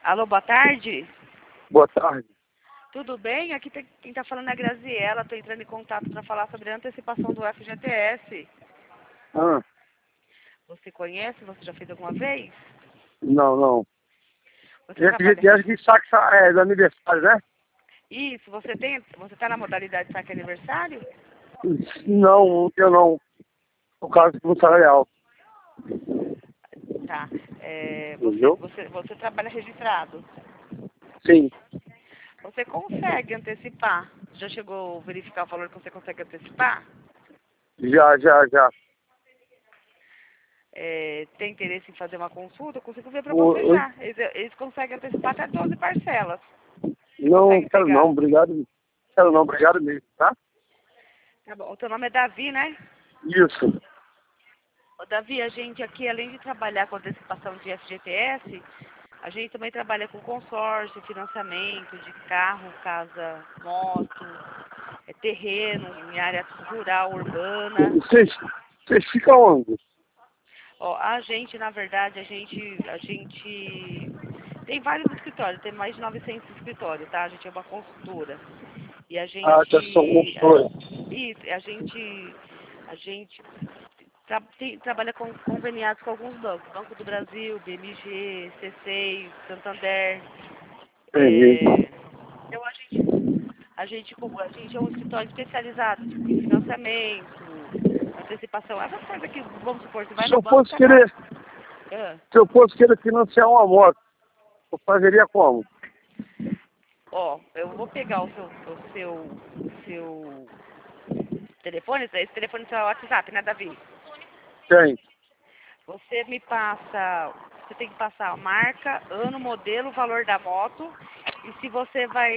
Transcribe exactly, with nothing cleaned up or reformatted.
Alô, boa tarde. Boa tarde. Tudo bem? Aqui tem, quem está falando é a Graziela. Estou entrando em contato para falar sobre a antecipação do F G T S. Ah, Você conhece? Você já fez alguma vez? não, não. Você E F G T trabalha... S que saque é do aniversário, né? Isso, você tem, você está na modalidade saque aniversário? Não, eu não. Por causa do salarial. Tá. É, você, Entendeu? você, você trabalha registrado. Sim. Você consegue antecipar? Já chegou a verificar o valor que você consegue antecipar? Já, já, já. É, tem interesse em fazer uma consulta? Eu consigo ver para O, você o- já. Eles, eles conseguem antecipar até doze parcelas. Você não, consegue quero não, pegar? obrigado. Quero não, obrigado mesmo, tá? Tá bom. O teu nome é Davi, né? Isso. Ô, Davi, a gente aqui, além de trabalhar com antecipação de F G T S, a gente também trabalha com consórcio, financiamento de carro, casa, moto, é, terreno em área rural, urbana. Vocês, vocês ficam onde? Ó, a gente, na verdade, a gente, a gente tem vários escritórios, tem mais de novecentos escritórios, tá? A gente é uma consultora. E a Ah, já são gente, consultores. a, isso, a gente, a gente tra, tem, trabalha com conveniados com alguns bancos, Banco do Brasil, B M G, C seis, Santander. Entendi. É, então a gente, a gente, como- a gente é um escritório especializado tipo, em financiamento, antecipação, essas coisas que, vamos supor, você vai Se no eu banco, fosse você acaba. querer, se eu fosse querer financiar uma moto, eu fazeria como? Ó, eu vou pegar o seu, o seu, o seu telefone, esse telefone é o WhatsApp, né, Davi? Tem. Você me passa, você tem que passar a marca, ano, modelo, valor da moto, e se você vai